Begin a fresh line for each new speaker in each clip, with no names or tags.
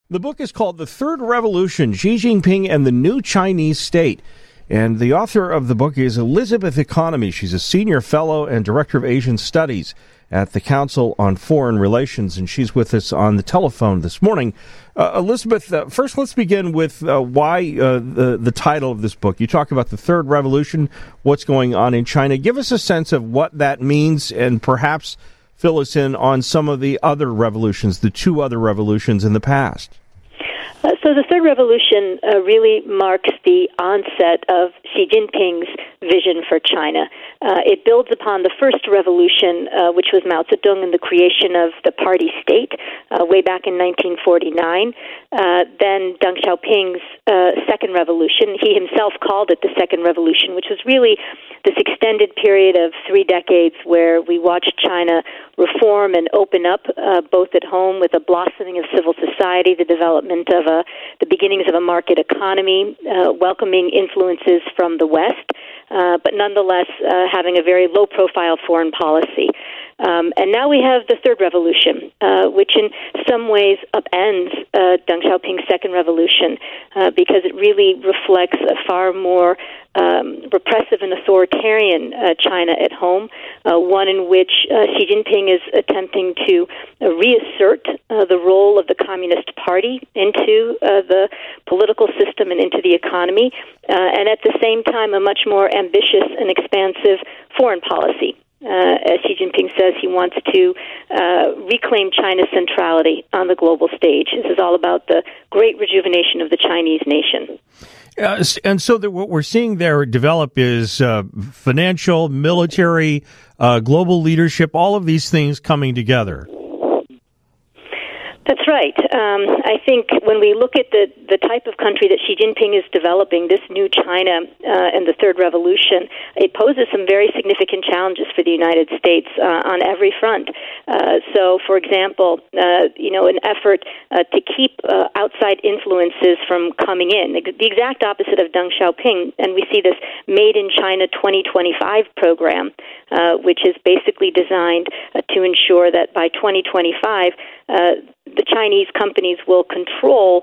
The book is called The Third Revolution, Xi Jinping and the New Chinese State. And the author of the book is Elizabeth Economy. She's a senior fellow and director of Asian Studies at the Council on Foreign Relations, and she's with us on the telephone this morning. Elizabeth, first let's begin with why the title of this book. You talk about the Third Revolution, what's going on in China. Give us a sense of what that means and perhaps fill us in on some of the other revolutions, the two other revolutions in the past.
So the Third Revolution really marks the onset of Xi Jinping's vision for China. It builds upon the First Revolution, which was Mao Zedong and the creation of the party state way back in 1949. Then Deng Xiaoping's Second Revolution. He himself called it the Second Revolution, which was really this extended period of 3 decades where we watched China reform and open up, both at home with a blossoming of civil society, the development of the beginnings of a market economy, welcoming influences from the West, but nonetheless having a very low-profile foreign policy. And now we have the Third Revolution, which in some ways upends Deng Xiaoping's Second Revolution because it really reflects a far more repressive and authoritarian China at home, one in which Xi Jinping is attempting to reassert the role of the Communist Party into the political system and into the economy, and at the same time a much more ambitious and expansive foreign policy. As Xi Jinping says, he wants to reclaim China's centrality on the global stage. This is all about the great rejuvenation of the Chinese nation.
And so what we're seeing there develop is financial, military, global leadership, all of these things coming together.
That's right. I think when we look at the type of country that Xi Jinping is developing, this new China and the Third Revolution, it poses some very significant challenges for the United States on every front. So, for example, an effort to keep outside influences from coming in, the exact opposite of Deng Xiaoping, and we see this Made in China 2025 program, which is basically designed to ensure that by 2025, the Chinese companies will control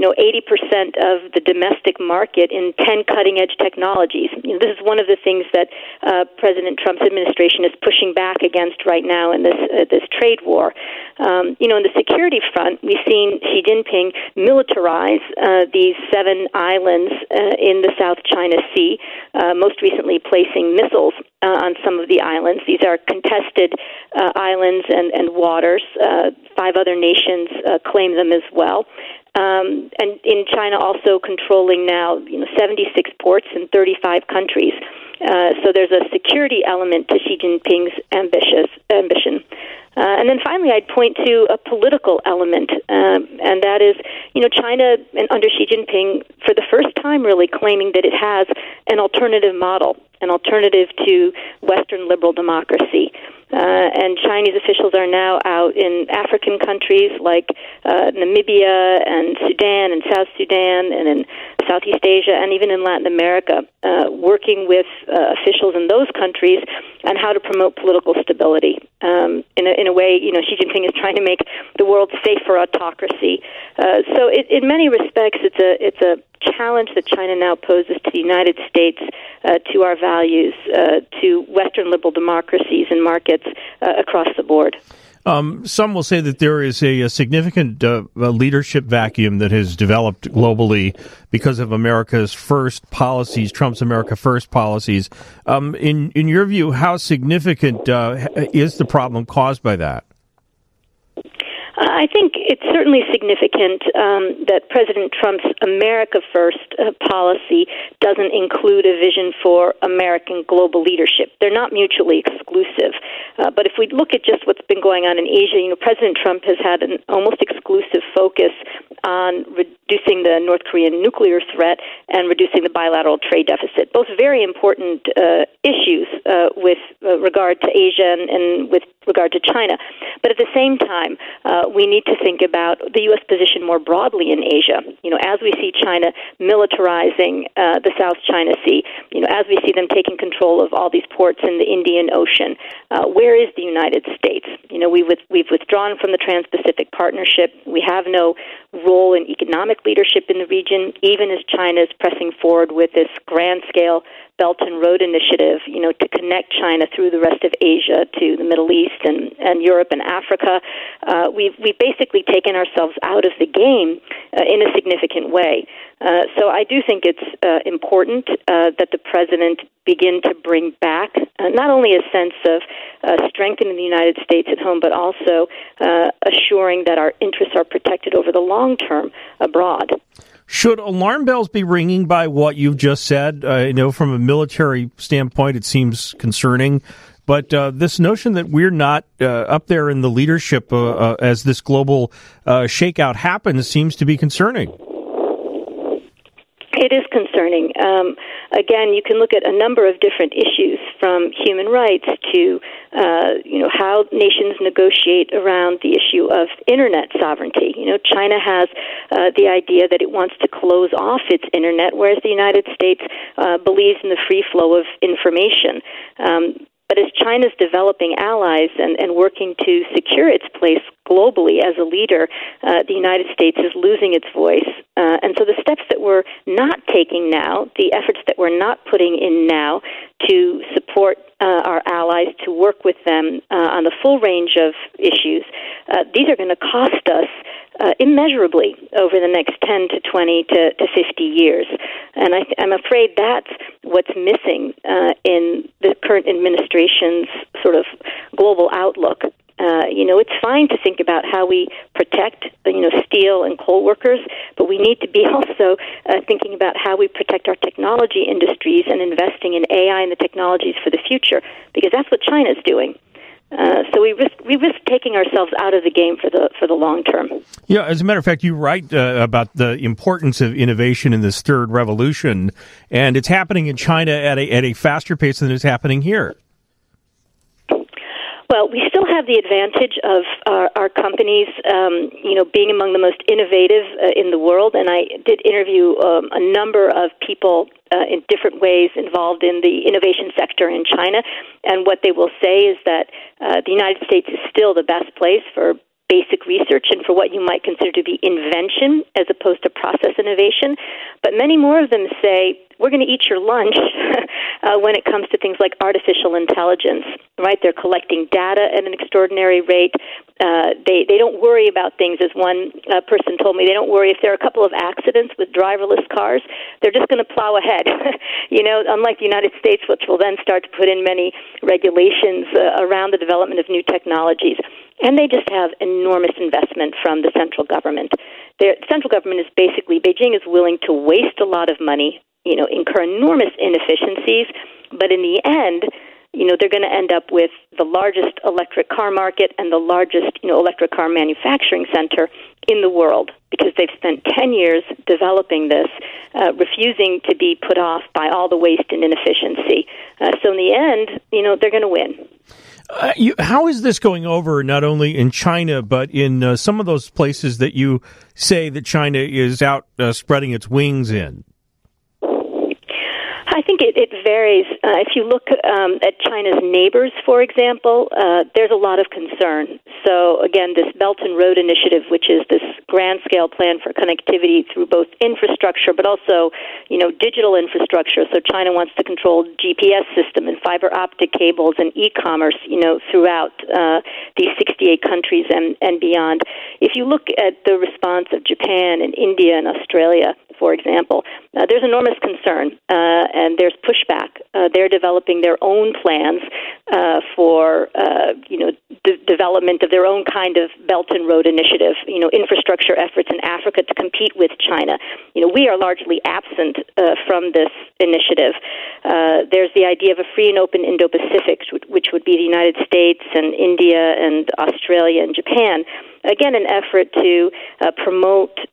80% of the domestic market in 10 cutting-edge technologies. This is one of the things that President Trump's administration is pushing back against right now in this trade war. In the security front, we've seen Xi Jinping militarize these 7 islands in the South China Sea, most recently placing missiles on some of the islands. These are contested islands and waters. 5 other nations claim them as well. And in China also controlling now 76 ports in 35 countries. So there's a security element to Xi Jinping's ambition. And then finally, I'd point to a political element, and that is, China and under Xi Jinping, for the first time, really claiming that it has an alternative model, an alternative to Western liberal democracy. And Chinese officials are now out in African countries like Namibia and Sudan and South Sudan and in Southeast Asia and even in Latin America, working with officials in those countries on how to promote political stability. In a way, Xi Jinping is trying to make the world safe for autocracy. So in many respects, it's a challenge that China now poses to the United States, to our values, to Western liberal democracies and markets across the board.
Some will say that there is a significant leadership vacuum that has developed globally because of America's first policies, Trump's America First policies. In your view, how significant is the problem caused by that?
I think it's certainly significant that President Trump's America First policy doesn't include a vision for American global leadership. They're not mutually exclusive. But if we look at just what's been going on in Asia, President Trump has had an almost exclusive focus on reducing the North Korean nuclear threat and reducing the bilateral trade deficit. Both very important issues with regard to Asia and with regard to China. But at the same time, we need to think about the U.S. position more broadly in Asia. As we see China militarizing the South China Sea, as we see them taking control of all these ports in the Indian Ocean, where is the United States? We've withdrawn from the Trans-Pacific Partnership. We have no role in economic leadership in the region, even as China is pressing forward with this grand-scale Belt and Road Initiative, to connect China through the rest of Asia to the Middle East and Europe and Africa. We've basically taken ourselves out of the game in a significant way. So I do think it's important that the president begin to bring back not only a sense of strengthening the United States at home, but also assuring that our interests are protected over the long term abroad.
Should alarm bells be ringing by what you've just said? From a military standpoint, it seems concerning. But this notion that we're not up there in the leadership as this global shakeout happens seems to be concerning.
It is concerning. Again, you can look at a number of different issues, from human rights to how nations negotiate around the issue of internet sovereignty. China has the idea that it wants to close off its internet, whereas the United States believes in the free flow of information. But as China's developing allies and working to secure its place globally as a leader, the United States is losing its voice. And so the steps that we're not taking now, the efforts that we're not putting in now to support our allies, to work with them on the full range of issues, these are going to cost us immeasurably over the next 10 to 20 to 50 years. And I'm afraid that's what's missing in the current administration's sort of global outlook. It's fine to think about how we protect, steel and coal workers, but we need to be also thinking about how we protect our technology industries and investing in AI and the technologies for the future, because that's what China's doing. So we risk taking ourselves out of the game for the long term.
Yeah, as a matter of fact, you write about the importance of innovation in this third revolution, and it's happening in China at a faster pace than it's happening here.
Well, we still have the advantage of our companies, being among the most innovative in the world. And I did interview a number of people in different ways involved in the innovation sector in China. And what they will say is that the United States is still the best place for basic research and for what you might consider to be invention as opposed to process innovation. But many more of them say, we're going to eat your lunch when it comes to things like artificial intelligence, right? They're collecting data at an extraordinary rate. They don't worry about things, as one person told me. They don't worry if there are a couple of accidents with driverless cars. They're just going to plow ahead, unlike the United States, which will then start to put in many regulations around the development of new technologies. And they just have enormous investment from the central government. The central government is basically, Beijing is willing to waste a lot of money, incur enormous inefficiencies, but in the end, they're going to end up with the largest electric car market and the largest, electric car manufacturing center in the world, because they've spent 10 years developing this, refusing to be put off by all the waste and inefficiency. So in the end, they're going to win.
How is this going over not only in China, but in some of those places that you say that China is out spreading its wings in?
I think it varies. If you look at China's neighbors, for example, there's a lot of concern. So, again, this Belt and Road Initiative, which is this grand-scale plan for connectivity through both infrastructure but also, digital infrastructure. So China wants to control GPS system and fiber optic cables and e-commerce, throughout these 68 countries and beyond. If you look at the response of Japan and India and Australia, for example, there's enormous concern, and there's pushback. They're developing their own plans for, the development of their own kind of Belt and Road Initiative, infrastructure efforts in Africa to compete with China. We are largely absent from this initiative. There's the idea of a free and open Indo-Pacific, which would be the United States and India and Australia and Japan. Again, an effort to promote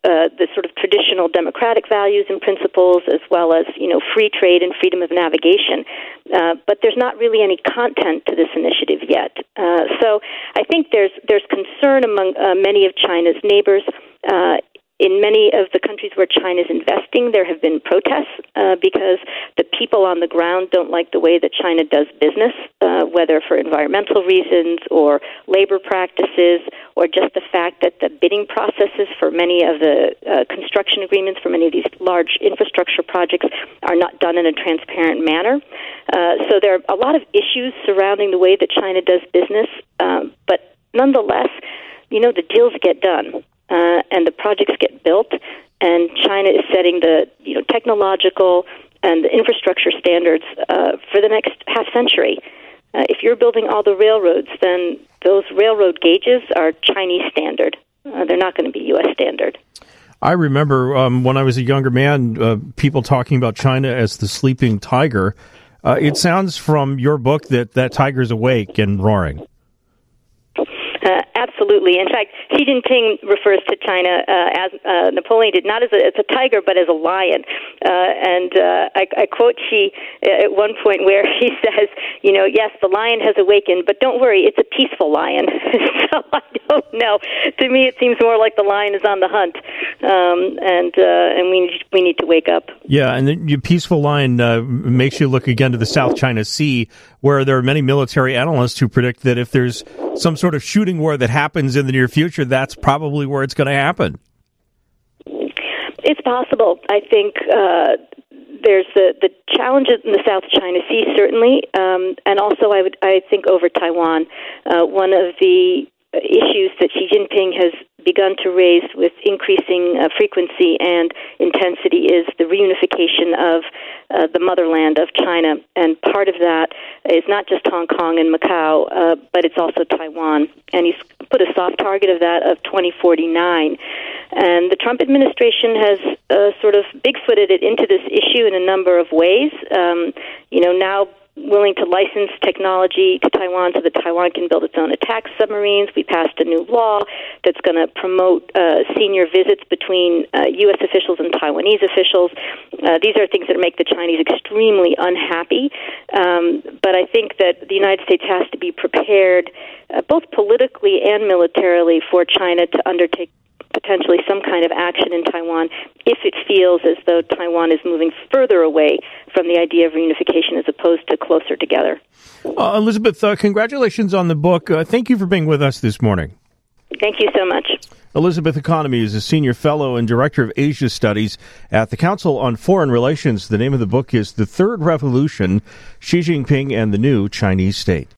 the sort of traditional democratic values and principles, as well as free trade and freedom of navigation. But there's not really any content to this initiative yet. So I think there's concern among many of China's neighbors. In many of the countries where China is investing, there have been protests because the people on the ground don't like the way that China does business, whether for environmental reasons or labor practices, or just the fact that the bidding processes for many of the construction agreements for many of these large infrastructure projects are not done in a transparent manner. So there are a lot of issues surrounding the way that China does business, but nonetheless, the deals get done. And the projects get built, and China is setting the technological and the infrastructure standards for the next half century. If you're building all the railroads, then those railroad gauges are Chinese standard. They're not going to be U.S. standard.
I remember when I was a younger man, people talking about China as the sleeping tiger. It sounds from your book that tiger's awake and roaring.
Absolutely. In fact, Xi Jinping refers to China as Napoleon did, not as a tiger, but as a lion. I quote Xi at one point where he says, yes, the lion has awakened, but don't worry, it's a peaceful lion. So I don't know. To me, it seems more like the lion is on the hunt, and we need to wake up.
Yeah, and the peaceful lion makes you look again to the South China Sea, where there are many military analysts who predict that if there's some sort of shooting war that happens in the near future, that's probably where it's going to happen.
It's possible. I think there's the challenges in the South China Sea, certainly, and also I think over Taiwan. One of the issues that Xi Jinping has begun to raise with increasing frequency and intensity is the reunification of the motherland of China. And part of that is not just Hong Kong and Macau, but it's also Taiwan. And he's put a soft target of that of 2049. And the Trump administration has sort of big-footed it into this issue in a number of ways. Now willing to license technology to Taiwan so that Taiwan can build its own attack submarines. We passed a new law that's going to promote senior visits between U.S. officials and Taiwanese officials. These are things that make the Chinese extremely unhappy. But I think that the United States has to be prepared, both politically and militarily, for China to undertake potentially some kind of action in Taiwan if it feels as though Taiwan is moving further away from the idea of reunification as opposed to closer together.
Elizabeth, congratulations on the book. Thank you for being with us this morning.
Thank you so much.
Elizabeth Economy is a senior fellow and director of Asia Studies at the Council on Foreign Relations. The name of the book is The Third Revolution, Xi Jinping and the New Chinese State.